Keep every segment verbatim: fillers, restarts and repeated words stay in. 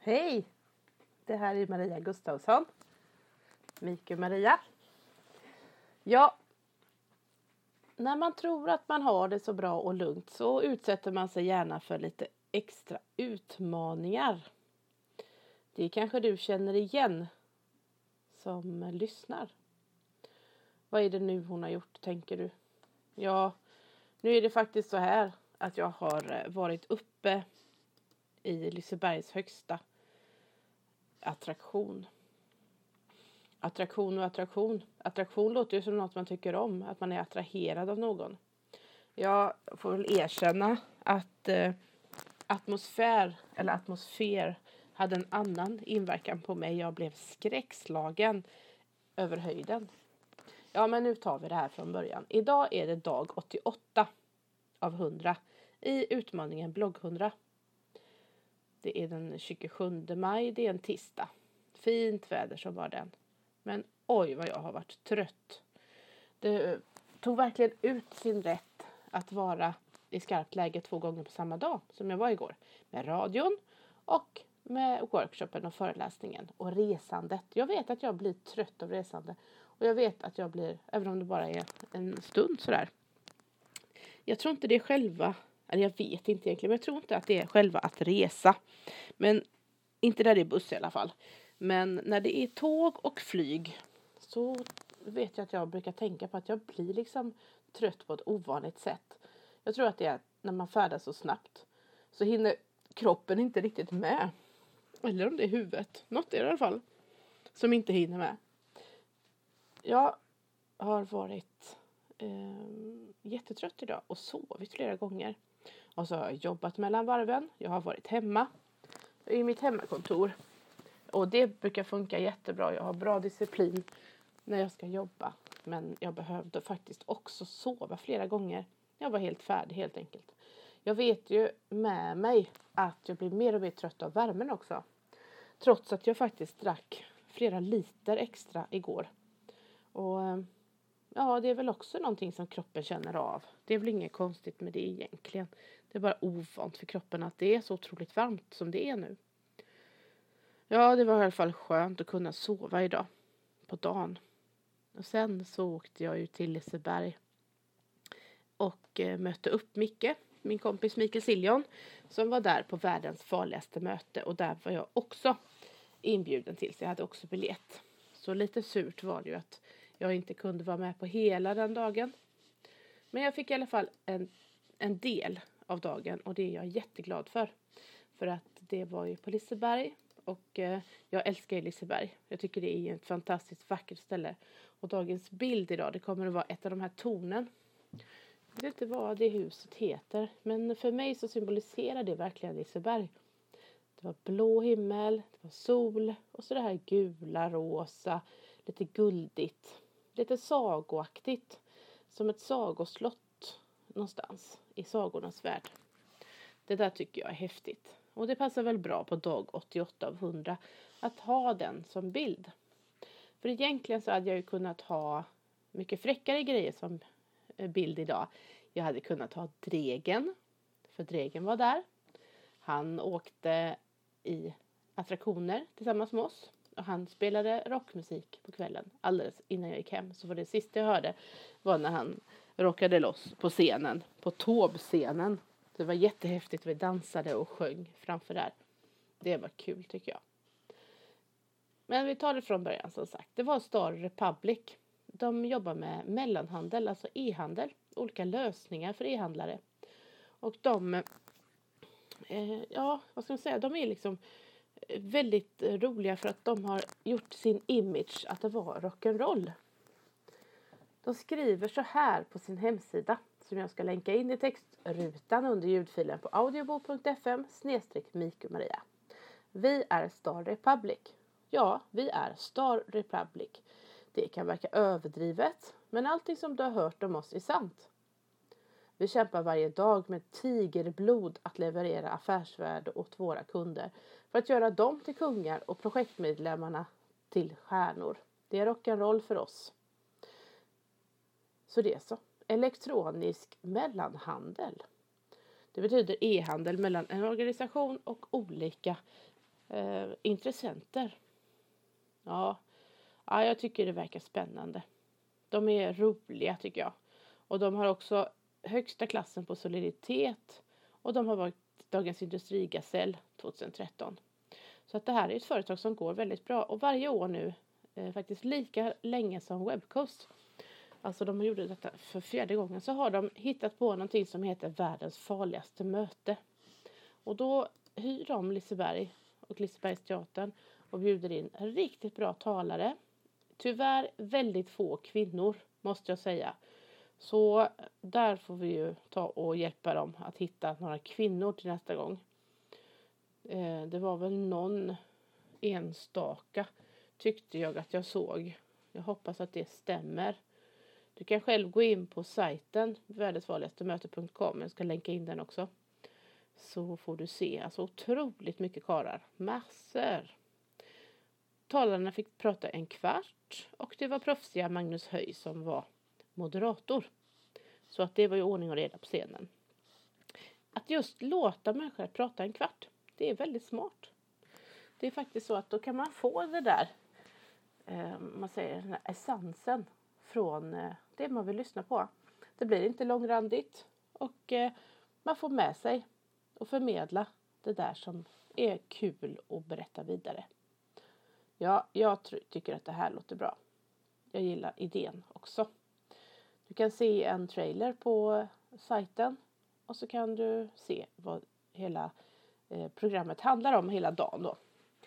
Hej! Det här är Maria Gustafsson. Mikael Maria. Ja, när man tror att man har det så bra och lugnt så utsätter man sig gärna för lite extra utmaningar. Det kanske du känner igen som lyssnar. Vad är det nu hon har gjort, tänker du? Ja, nu är det faktiskt så här att jag har varit uppe i Lisebergs högsta attraktion. Attraktion och attraktion. Attraktion låter ju som något man tycker om. Att man är attraherad av någon. Jag får väl erkänna att eh, atmosfär eller atmosfär hade en annan inverkan på mig. Jag blev skräckslagen över höjden. Ja, men nu tar vi det här från början. Idag är det dag åttioåtta av hundra i utmaningen blogg hundra. Det är den tjugosjunde maj, det är en tisdag. Fint väder som var den. Men oj vad jag har varit trött. Det tog verkligen ut sin rätt att vara i skarpt läge två gånger på samma dag som jag var igår. Med radion och med workshopen och föreläsningen och resandet. Jag vet att jag blir trött av resande. Och jag vet att jag blir, även om det bara är en stund sådär. Jag tror inte det är själva, eller jag vet inte egentligen, men jag tror inte att det är själva att resa. Men inte där det är buss i alla fall. Men när det är tåg och flyg så vet jag att jag brukar tänka på att jag blir liksom trött på ett ovanligt sätt. Jag tror att det är när man färdas så snabbt så hinner kroppen inte riktigt med. Eller om det är huvudet. Något är det i alla fall som inte hinner med. Jag har varit eh, jättetrött idag och sovit flera gånger. Och så har jag jobbat mellan varven. Jag har varit hemma i mitt hemmakontor. Och det brukar funka jättebra. Jag har bra disciplin när jag ska jobba. Men jag behövde faktiskt också sova flera gånger. Jag var helt färdig helt enkelt. Jag vet ju med mig att jag blir mer och mer trött av värmen också. Trots att jag faktiskt drack flera liter extra igår. Och ja, det är väl också någonting som kroppen känner av. Det är väl inget konstigt med det egentligen. Det är bara ovant för kroppen att det är så otroligt varmt som det är nu. Ja, det var i alla fall skönt att kunna sova idag på dagen. Och sen så åkte jag ut till Liseberg och eh, mötte upp Micke, min kompis Mikael Siljon, som var där på världens farligaste möte. Och där var jag också inbjuden till, så jag hade också biljett. Så lite surt var det ju att jag inte kunde vara med på hela den dagen. Men jag fick i alla fall en, en del av dagen och det är jag jätteglad för. För att det var ju på Liseberg. Och eh, jag älskar Liseberg. Jag tycker det är ett fantastiskt vackert ställe. Och dagens bild idag, det kommer att vara ett av de här tornen. Jag vet inte vad det huset heter. Men för mig så symboliserar det verkligen Liseberg. Det var blå himmel, det var sol. Och så det här gula, rosa, lite guldigt. Lite sagoaktigt. Som ett sagoslott någonstans i sagornas värld. Det där tycker jag är häftigt. Och det passar väl bra på dag åttioåtta av hundra att ha den som bild. För egentligen så hade jag ju kunnat ha mycket fräckare grejer som bild idag. Jag hade kunnat ha Dregen. För Dregen var där. Han åkte i attraktioner tillsammans med oss. Och han spelade rockmusik på kvällen. Alldeles innan jag gick hem. Så var det sista jag hörde var när han rockade loss på scenen. På Tåb-scenen. Det var jättehäftigt. Vi dansade och sjöng framför där. Det var kul tycker jag. Men vi tar det från början som sagt. Det var Star Republic. De jobbar med mellanhandel, alltså e-handel. Olika lösningar för e-handlare. Och de, eh, ja vad ska man säga, de är liksom väldigt roliga för att de har gjort sin image att det var rock'n'roll. De skriver så här på sin hemsida. Som jag ska länka in i textrutan under ljudfilen på audiobo punkt fm snedstreck Mikael Maria. Vi är Star Republic. Ja, vi är Star Republic. Det kan verka överdrivet, men allting som du har hört om oss är sant. Vi kämpar varje dag med tigerblod att leverera affärsvärde åt våra kunder. För att göra dem till kungar och projektmedlemmarna till stjärnor. Det är rock'n'roll för oss. Så det är så. Elektronisk mellanhandel. Det betyder e-handel mellan en organisation och olika eh, intressenter. Ja, ja, jag tycker det verkar spännande. De är roliga tycker jag. Och de har också högsta klassen på soliditet. Och de har varit Dagens Industrigasell tjugohundratretton. Så att det här är ett företag som går väldigt bra. Och varje år nu, eh, faktiskt lika länge som Webcoast. Alltså de gjorde detta för fjärde gången. Så har de hittat på någonting som heter världens farligaste möte. Och då hyr de Liseberg och Lisebergsteatern och bjuder in riktigt bra talare. Tyvärr väldigt få kvinnor måste jag säga. Så där får vi ju ta och hjälpa dem att hitta några kvinnor till nästa gång. Eh, det var väl någon enstaka tyckte jag att jag såg. Jag hoppas att det stämmer. Du kan själv gå in på sajten världensfarligastemöte punkt com. Jag ska länka in den också. Så får du se. Alltså otroligt mycket karar. Massor. Talarna fick prata en kvart. Och det var proffsiga Magnus Höj som var moderator. Så att det var ju ordning och reda på scenen. Att just låta människor prata en kvart. Det är väldigt smart. Det är faktiskt så att då kan man få det där. Eh, man säger den här essensen. Från eh, det man vill lyssna på. Det blir inte långrandigt. Och eh, man får med sig. Och förmedla det där som är kul att berätta vidare. Ja, jag tr- tycker att det här låter bra. Jag gillar idén också. Du kan se en trailer på sajten. Och så kan du se vad hela eh, programmet handlar om hela dagen då.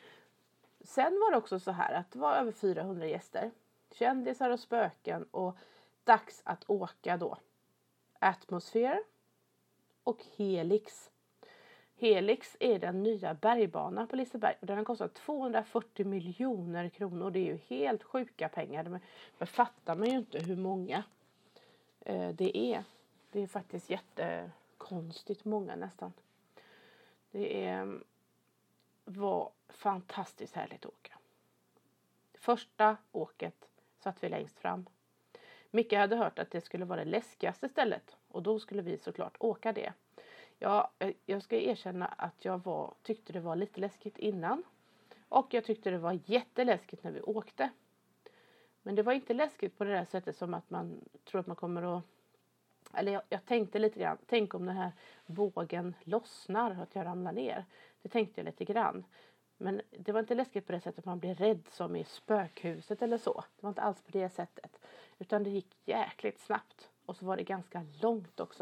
Sen var det också så här att det var över fyrahundra gäster. Kändisar och spöken och dags att åka då. Atmosphere och Helix. Helix är den nya bergbanan på Liseberg. Och den har kostat tvåhundrafyrtio miljoner kronor. Det är ju helt sjuka pengar. Men, men fattar man ju inte hur många eh, det är. Det är faktiskt jättekonstigt många nästan. Det är, var fantastiskt härligt att åka. Första åket satt vi längst fram. Micke hade hört att det skulle vara det läskigaste stället. Och då skulle vi såklart åka det. Ja, jag ska erkänna att jag var, tyckte det var lite läskigt innan. Och jag tyckte det var jätteläskigt när vi åkte. Men det var inte läskigt på det där sättet som att man tror att man kommer att... Eller jag, jag tänkte lite grann. Tänk om den här vågen lossnar och att jag ramlar ner. Det tänkte jag lite grann. Men det var inte läskigt på det sättet att man blir rädd som i spökhuset eller så. Det var inte alls på det sättet. Utan det gick jäkligt snabbt. Och så var det ganska långt också.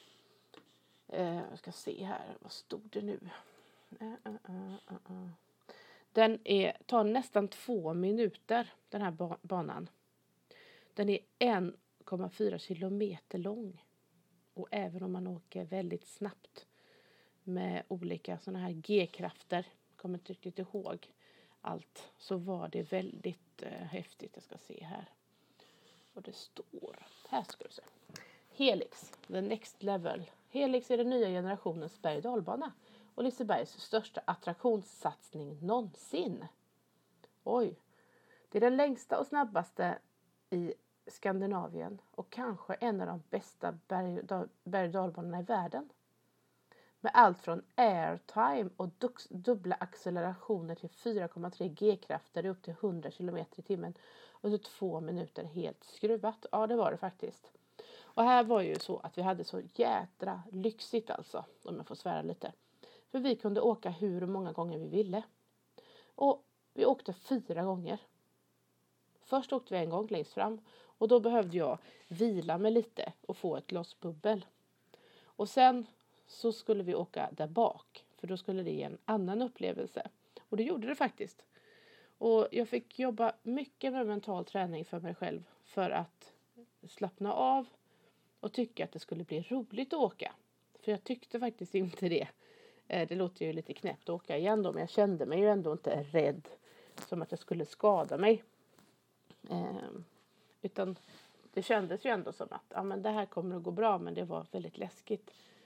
Eh, jag ska se här. Vad stod det nu? Uh, uh, uh, uh. Den är, tar nästan två minuter. Den här ba- banan. Den är en komma fyra kilometer lång. Och även om man åker väldigt snabbt. Med olika sådana här G-krafter. Kommer inte riktigt ihåg allt. Så var det väldigt eh, häftigt. Jag ska se här. Vad det står. Här ska du se. Helix. The next level. Helix är den nya generationens berg- och dalbana. Och Lisebergs största attraktionssatsning någonsin. Oj. Det är den längsta och snabbaste i Skandinavien. Och kanske en av de bästa berg- och dalbanorna i världen. Med allt från airtime och dux- dubbla accelerationer till fyra komma tre G-krafter upp till hundra kilometer i timmen. Under två minuter helt skruvat. Ja, det var det faktiskt. Och här var ju så att vi hade så jädra lyxigt alltså. Om jag får svära lite. För vi kunde åka hur många gånger vi ville. Och vi åkte fyra gånger. Först åkte vi en gång längst fram. Och då behövde jag vila mig lite och få ett glas bubbel. Och sen så skulle vi åka där bak. För då skulle det ge en annan upplevelse. Och det gjorde det faktiskt. Och jag fick jobba mycket med mental träning för mig själv. För att slappna av. Och tycka att det skulle bli roligt att åka. För jag tyckte faktiskt inte det. Det låter ju lite knäppt att åka igen då. Men jag kände mig ju ändå inte rädd. Som att jag skulle skada mig. Eh, utan det kändes ju ändå som att ja, men det här kommer att gå bra. Men det var väldigt läskigt.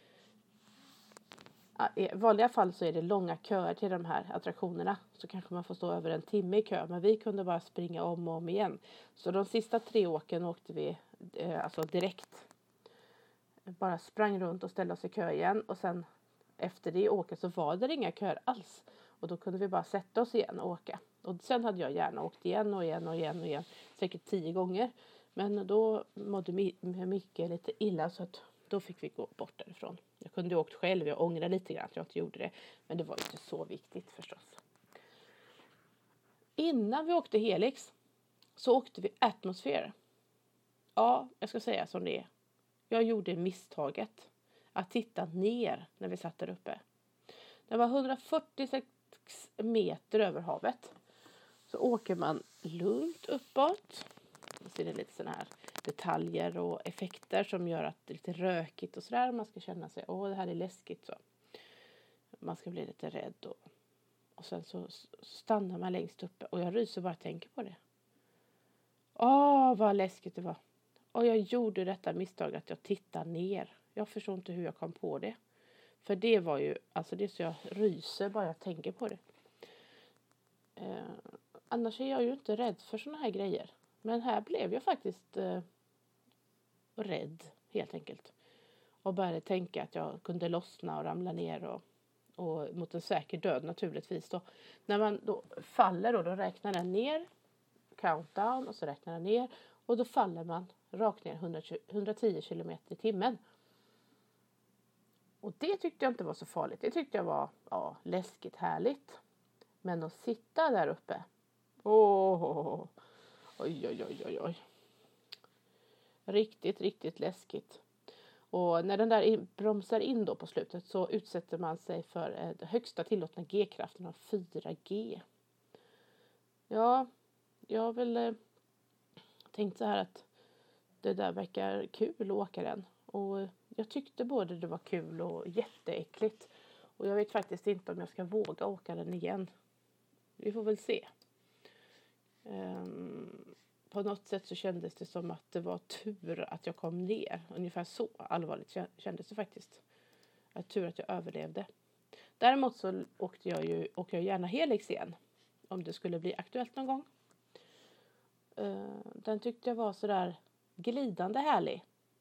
Ja, i vanliga fall så är det långa köer till de här attraktionerna. Så kanske man får stå över en timme i kö. Men vi kunde bara springa om och om igen. Så de sista tre åken åkte vi eh, alltså direkt. Bara sprang runt och ställde oss i kö igen. Och sen efter det åket så var det inga köer alls. Och då kunde vi bara sätta oss igen och åka. Och sen hade jag gärna åkt igen och igen och igen och igen. Säkert tio gånger. Men då mådde Micke lite illa så att då fick vi gå bort därifrån. Jag kunde ju åkt själv, jag ångrar lite grann att jag inte gjorde det. Men det var inte så viktigt förstås. Innan vi åkte Helix så åkte vi Atmosphere. Ja, jag ska säga som det är. Jag gjorde misstaget att titta ner när vi satt där uppe. Det var hundrafyrtiosex meter över havet. Så åker man lugnt uppåt. Och så är det lite sådana här detaljer och effekter som gör att det är lite rökigt och sådär. Man ska känna sig, åh det här är läskigt så. Man ska bli lite rädd och, och sen så stannar man längst uppe. Och jag ryser bara och tänker på det. Åh vad läskigt det var. Och jag gjorde detta misstag att jag tittade ner. Jag förstår inte hur jag kom på det. För det var ju, alltså det är så jag ryser bara jag tänker på det. Eh, annars är jag ju inte rädd för såna här grejer. Men här blev jag faktiskt eh, rädd helt enkelt. Och började tänka att jag kunde lossna och ramla ner och, och mot en säker död naturligtvis. Då. När man då faller då, då räknar den ner, countdown och så räknar den ner. Och då faller man rakt ner hundratio kilometer i timmen. Och det tyckte jag inte var så farligt. Det tyckte jag var ja, läskigt härligt. Men att sitta där uppe. Åh, oh, oj, oj, oj, oj, oj. Riktigt, riktigt läskigt. Och när den där in, bromsar in då på slutet så utsätter man sig för eh, högsta tillåtna G-kraften av fyra G. Ja, jag har väl eh, tänkt så här att det där verkar kul att åka den. Och jag tyckte både det var kul och jätteäckligt. Och jag vet faktiskt inte om jag ska våga åka den igen. Vi får väl se. Um, på något sätt så kändes det som att det var tur att jag kom ner. Ungefär så allvarligt kändes det faktiskt. Att tur att jag överlevde. Däremot så åkte jag ju, åker jag gärna Helix igen. Om det skulle bli aktuellt någon gång. Uh, den tyckte jag var sådär glidande härlig.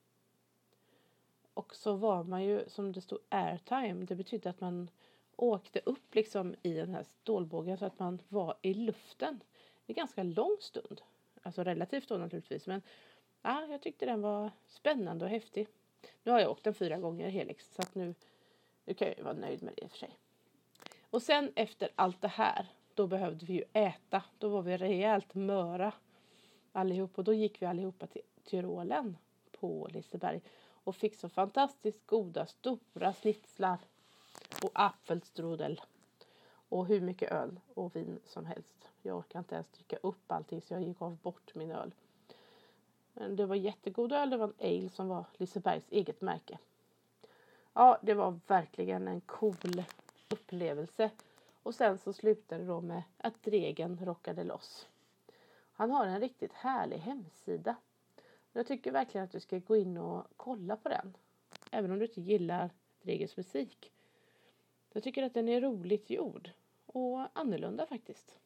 Och så var man ju, som det stod, airtime. Det betydde att man åkte upp liksom i den här stålbågen så att man var i luften. Det är ganska lång stund. Alltså relativt då naturligtvis. Men ja, jag tyckte den var spännande och häftig. Nu har jag åkt den fyra gånger Helix. Så att nu, nu kan jag ju vara nöjd med det i och för sig. Och sen efter allt det här. Då behövde vi ju äta. Då var vi rejält möra allihop. Och då gick vi allihopa till Tyrolen på Liseberg. Och fick så fantastiskt goda stora snitslar. Och apfelstrudel. Och hur mycket öl och vin som helst. Jag orkar inte ens trycka upp allting så jag gick av bort min öl. Men det var jättegod öl. Det var en ale som var Lisebergs eget märke. Ja, det var verkligen en cool upplevelse. Och sen så slutade det då med att Dregen rockade loss. Han har en riktigt härlig hemsida. Jag tycker verkligen att du ska gå in och kolla på den. Även om du inte gillar Dregens musik. Jag tycker att den är roligt gjord. Och annorlunda faktiskt.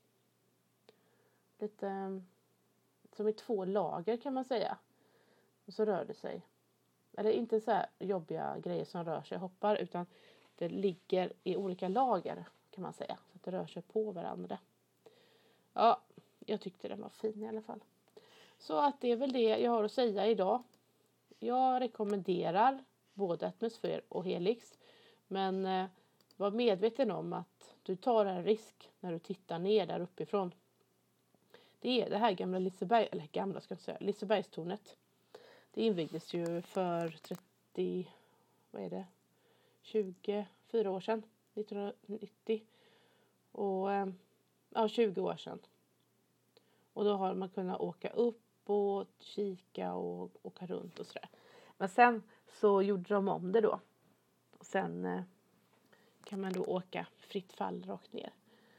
Lite som i två lager kan man säga. Och så rör det sig. Eller inte så här jobbiga grejer som rör sig och hoppar. Utan det ligger i olika lager kan man säga. Så att det rör sig på varandra. Ja, jag tyckte den var fin i alla fall. Så att det är väl det jag har att säga idag. Jag rekommenderar både Atmosphere och Helix. Men eh, var medveten om att du tar en risk när du tittar ner där uppifrån. Det är det här gamla Liseberg, eller gamla ska jag säga, Lisebergstornet. Det invigdes ju för trettio, vad är det? tjugofyra år sedan, nittonhundranittio. Och ja, tjugo år sedan. Och då har man kunnat åka upp och kika och åka runt och sådär. Men sen så gjorde de om det då. Och sen eh, kan man då åka fritt fall rakt ner.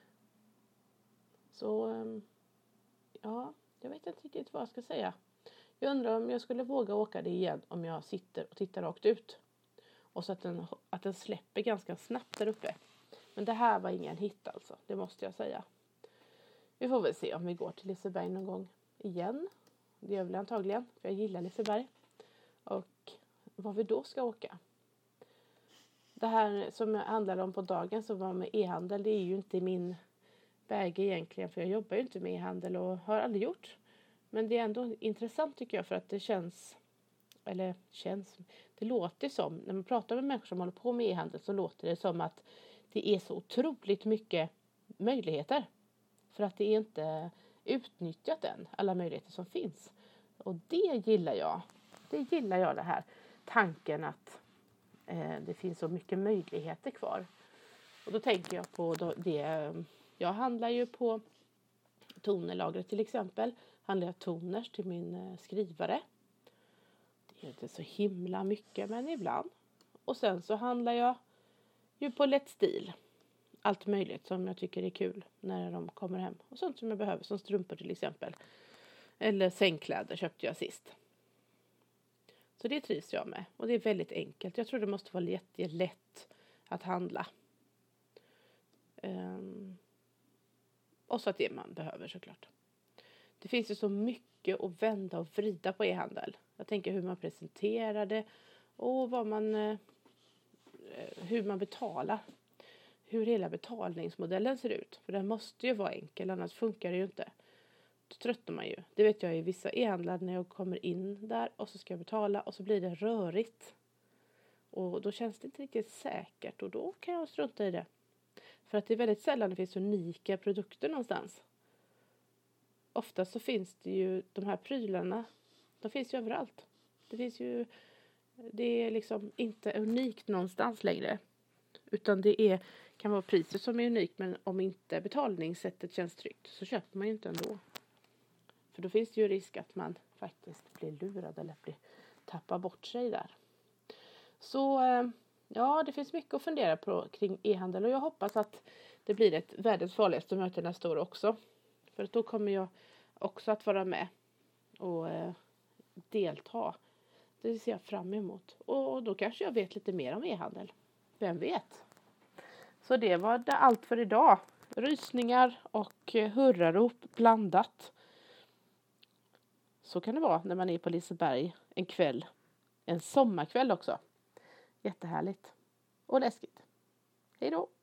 Så eh, ja, jag vet inte riktigt vad jag ska säga. Jag undrar om jag skulle våga åka det igen om jag sitter och tittar rakt ut. Och så att den, att den släpper ganska snabbt där uppe. Men det här var ingen hit alltså, det måste jag säga. Vi får väl se om vi går till Liseberg någon gång igen. Det gör väl antagligen, för jag gillar Liseberg. Och vad vi då ska åka. det här som handlar om på dagen som var med e-handel, det är ju inte min bäge egentligen. För jag jobbar ju inte med e-handel och har aldrig gjort. Men det är ändå intressant tycker jag för att det känns, eller känns, det låter som, när man pratar med människor som håller på med e-handel så låter det som att det är så otroligt mycket möjligheter. För att det är inte utnyttjat än, alla möjligheter som finns. Och det gillar jag. Det gillar jag det här. Tanken att eh, det finns så mycket möjligheter kvar. Och då tänker jag på då, det. Jag handlar ju på tonerlagret till exempel. Handlar jag toners till min eh, skrivare. Det är inte så himla mycket men ibland. Och sen så handlar jag ju på Lätt Stil. Allt möjligt som jag tycker är kul när de kommer hem. Och sånt som jag behöver, som strumpor till exempel. Eller sängkläder köpte jag sist. Så det trivs jag med. Och det är väldigt enkelt. Jag tror det måste vara jättelätt att handla. Um, och så att det man behöver såklart. Det finns ju så mycket att vända och vrida på e-handel. Jag tänker hur man presenterar det. Och vad man, uh, hur man betalar. Hur hela betalningsmodellen ser ut. För den måste ju vara enkel, annars funkar det ju inte. Då tröttnar man ju. Det vet jag i vissa e-handlar när jag kommer in där och så ska jag betala och så blir det rörigt. Och då känns det inte riktigt säkert och då kan jag strunta i det. För att det är väldigt sällan det finns unika produkter någonstans. Ofta så finns det ju de här prylarna, de finns ju överallt. Det finns ju, det är liksom inte unikt någonstans längre. Utan det är, kan vara priset som är unikt men om inte betalningssättet känns tryggt så köper man ju inte ändå. För då finns det ju risk att man faktiskt blir lurad eller blir, tappar bort sig där. Så ja, det finns mycket att fundera på kring e-handel och jag hoppas att det blir ett världens farligaste möte nästa år också. För då kommer jag också att vara med och eh, delta. Det ser jag fram emot. Och då kanske jag vet lite mer om e-handel. Vem vet? Så det var det allt för idag. Rysningar och hurrarop blandat. Så kan det vara när man är på Liseberg en kväll. En sommarkväll också. Jättehärligt. Och läskigt. Hej då!